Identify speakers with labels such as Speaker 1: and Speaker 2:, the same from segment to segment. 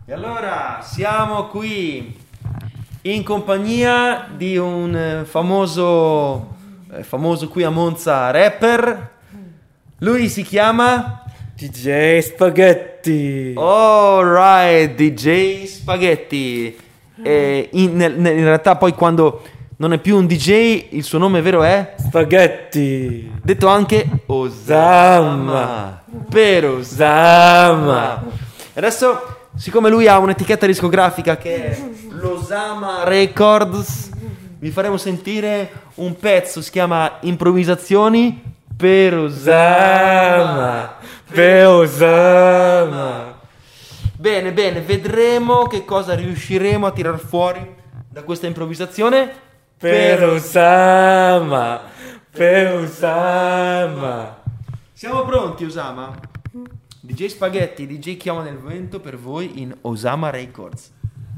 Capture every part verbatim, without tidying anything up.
Speaker 1: E allora siamo qui in compagnia di un famoso, eh, famoso qui a Monza rapper. Lui si chiama
Speaker 2: D J Spaghetti.
Speaker 1: Alright, D J Spaghetti. E in, nel- nel- in realtà poi quando non è più un D J il suo nome vero è
Speaker 2: Spaghetti.
Speaker 1: detto anche Osama. Per Osama. Adesso, siccome lui ha un'etichetta discografica che è l'Osama Records, vi faremo sentire un pezzo, si chiama Improvvisazioni per Osama.
Speaker 2: Per Osama.
Speaker 1: Bene, bene, vedremo che cosa riusciremo a tirar fuori da questa improvvisazione.
Speaker 2: Per Osama. Per Osama.
Speaker 1: Siamo pronti, Osama? D J Spaghetti, D J Chiama nel Vento per voi in Osama Records.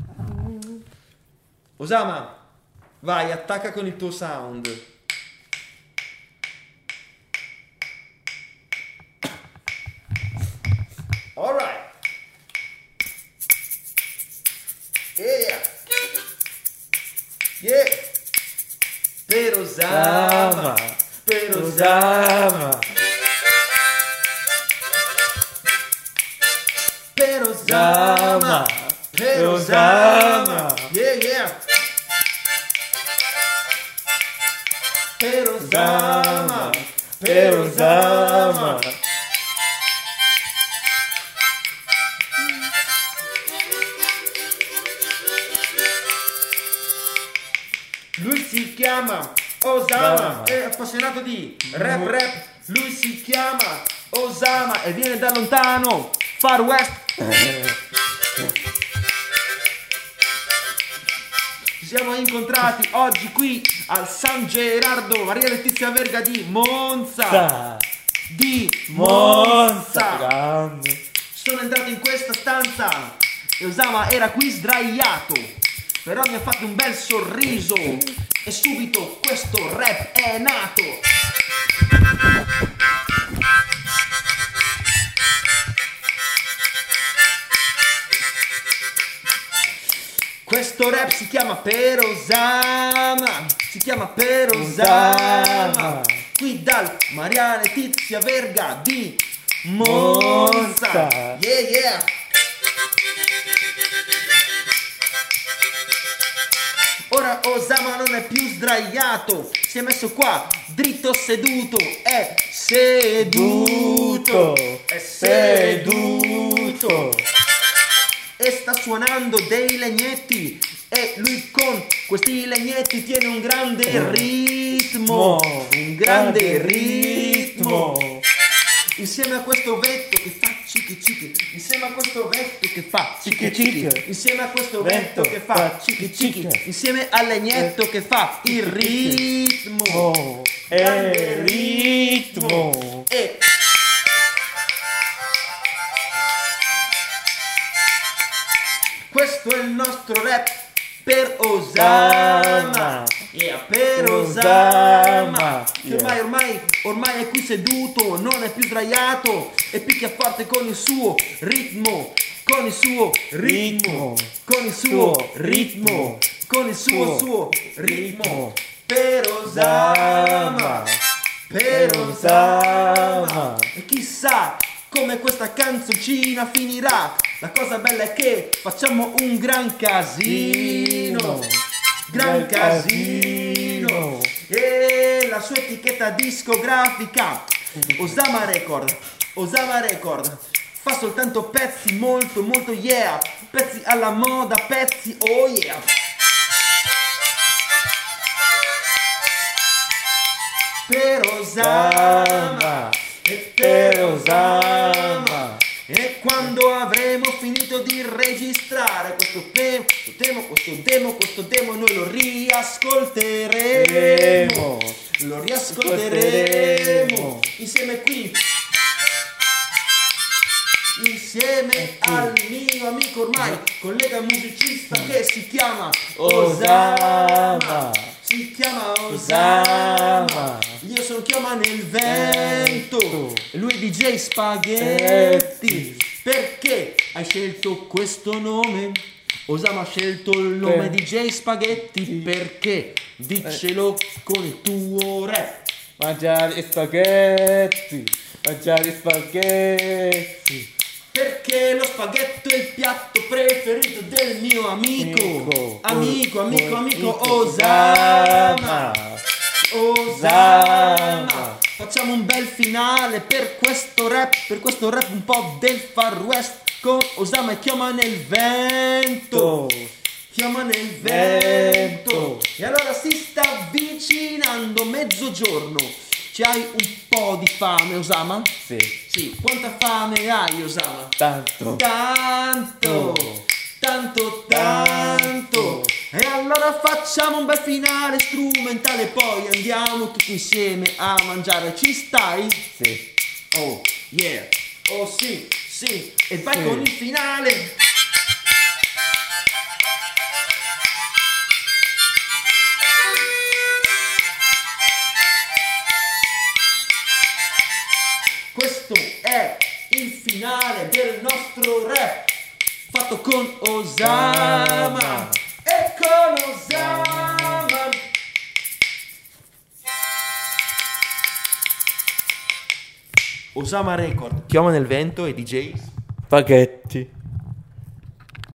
Speaker 1: Osama, vai, attacca con il tuo sound. Alright. Yeah. Yeah. Per Osama. Per Osama. Per Osama. Per Osama. Yeah, yeah. Per Osama. Per Osama. Lui si chiama Osama, è appassionato di rap rap. Lui si chiama Osama e viene da lontano, Far West. Ci siamo incontrati oggi qui al San Gerardo, Maria Letizia Verga di Monza.
Speaker 2: Sa.
Speaker 1: Di
Speaker 2: Monza.
Speaker 1: Monza.
Speaker 2: Grande.
Speaker 1: Sono entrato in questa stanza e Osama era qui sdraiato, però mi ha fatto un bel sorriso e subito questo rap è nato. Questo rap si chiama Per Osama, si chiama Per Osama, qui dal Maria Letizia Verga di Monza.
Speaker 2: Monza.
Speaker 1: Yeah, yeah. Ora Osama non è più sdraiato, si è messo qua, dritto seduto, è seduto, è seduto. E sta suonando dei legnetti e lui con questi legnetti tiene un grande ritmo, un grande ritmo. Insieme a questo vento che fa cichi cichi, insieme a questo vento che fa cichi cichi, insieme a questo vento che fa cichi cichi, insieme al legnetto che fa il ritmo,
Speaker 2: Oh, è ritmo.
Speaker 1: e questo è il nostro rap per Osama. Yeah, per Osama. Che ormai, ormai, ormai è qui seduto, non è più sdraiato e picchia forte con il suo ritmo, con il suo ritmo, con il suo ritmo, con il suo suo ritmo. Per Osama, per Osama. E chissà come questa canzoncina finirà. La cosa bella è che facciamo un gran casino, gran casino. E la sua etichetta discografica, Osama Record, Osama Record, fa soltanto pezzi molto molto yeah, pezzi alla moda, pezzi oh yeah. Per Osama, e per Osama. E quando avremo finito di registrare questo demo, questo demo, questo demo, questo demo, noi lo riascolteremo, lo riascolteremo insieme qui, insieme al mio amico ormai collega musicista che si chiama Osama, si chiama Osama. Io sono Chioma nel Vento e lui è D J Spaghetti. Perché hai scelto questo nome? Osama ha scelto il nome
Speaker 2: Per-
Speaker 1: D J Spaghetti. Perché? Diccelo con il tuo rap.
Speaker 2: Mangiare spaghetti, mangiare spaghetti.
Speaker 1: Perché lo spaghetto è il piatto preferito del mio amico. Amico, amico, amico Osama. Osama. Facciamo un bel finale per questo rap, per questo rap un po' del Far West con Osama e Chioma nel vento. Chiama nel vento. E allora si sta avvicinando mezzogiorno. Ci hai un po' di fame, Osama?
Speaker 2: Sì,
Speaker 1: Sì. Quanta fame hai, Osama?
Speaker 2: tanto.
Speaker 1: Tanto, tanto, tanto. E allora facciamo un bel finale strumentale, poi andiamo tutti insieme a mangiare. Ci stai?
Speaker 2: Sì.
Speaker 1: Oh, yeah. Oh, sì, sì. E vai
Speaker 2: Sì.
Speaker 1: con il finale. Questo è il finale del nostro rap fatto con Osama e con Osama. Osama Record, Chioma nel vento e D J
Speaker 2: Spaghetti.